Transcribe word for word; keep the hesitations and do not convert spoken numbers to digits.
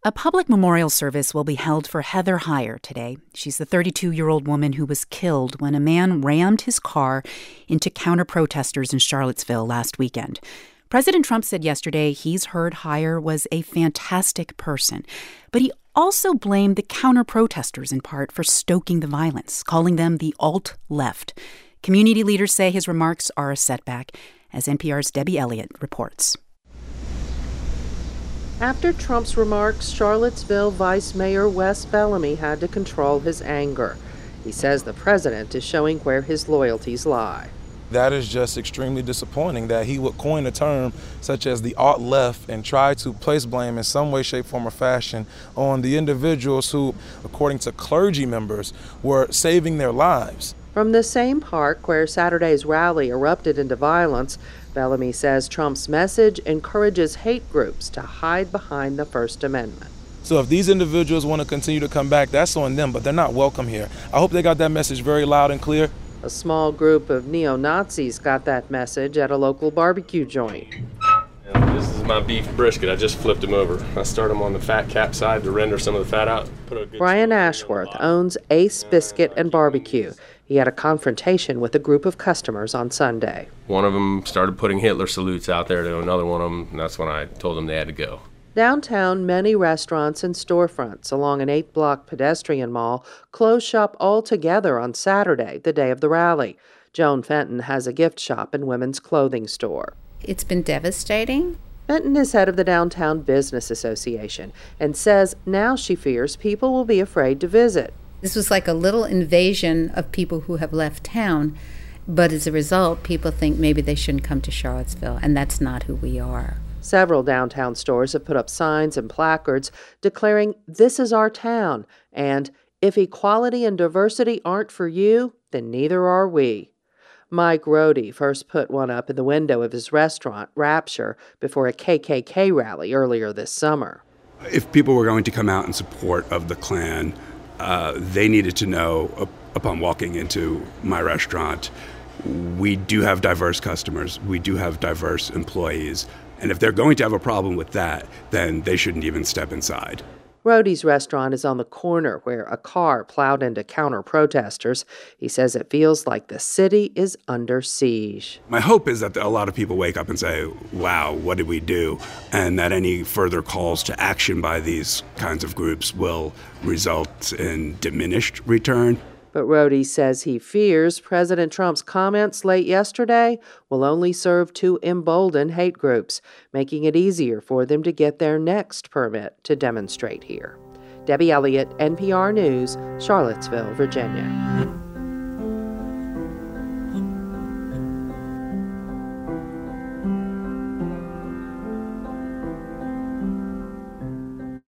A public memorial service will be held for Heather Heyer today. She's the thirty-two-year-old woman who was killed when a man rammed his car into counter-protesters in Charlottesville last weekend. President Trump said yesterday he's heard Heyer was a fantastic person, but he also blamed the counter-protesters in part for stoking the violence, calling them the alt-left. Community leaders say his remarks are a setback, as N P R's Debbie Elliott reports. After Trump's remarks, Charlottesville Vice Mayor Wes Bellamy had to control his anger. He says the president is showing where his loyalties lie. That is just extremely disappointing that he would coin a term such as the alt-left and try to place blame in some way, shape, form, or fashion on the individuals who, according to clergy members, were saving their lives. From the same park where Saturday's rally erupted into violence, Bellamy says Trump's message encourages hate groups to hide behind the First Amendment. So if these individuals want to continue to come back, that's on them, but they're not welcome here. I hope they got that message very loud and clear. A small group of neo-Nazis got that message at a local barbecue joint. And this is my beef brisket. I just flipped him over. I start him on the fat cap side to render some of the fat out. Put a good Brian Ashworth owns Ace Biscuit and Barbecue. He had a confrontation with a group of customers on Sunday. One of them started putting Hitler salutes out there to another one of them, and that's when I told them they had to go. Downtown, many restaurants and storefronts along an eight-block pedestrian mall closed shop altogether on Saturday, the day of the rally. Joan Fenton has a gift shop and women's clothing store. It's been devastating. Fenton is head of the Downtown Business Association and says now she fears people will be afraid to visit. This was like a little invasion of people who have left town, but as a result, people think maybe they shouldn't come to Charlottesville, and that's not who we are. Several downtown stores have put up signs and placards declaring, "This is our town," and "If equality and diversity aren't for you, then neither are we." Mike Rohde first put one up in the window of his restaurant, Rapture, before a K K K rally earlier this summer. If people were going to come out in support of the Klan, uh, they needed to know uh, upon walking into my restaurant, we do have diverse customers, we do have diverse employees, and if they're going to have a problem with that, then they shouldn't even step inside. Rohde's restaurant is on the corner where a car plowed into counter-protesters. He says it feels like the city is under siege. My hope is that a lot of people wake up and say, wow, what did we do? And that any further calls to action by these kinds of groups will result in diminished return. But Rohde says he fears President Trump's comments late yesterday will only serve to embolden hate groups, making it easier for them to get their next permit to demonstrate here. Debbie Elliott, N P R News, Charlottesville, Virginia.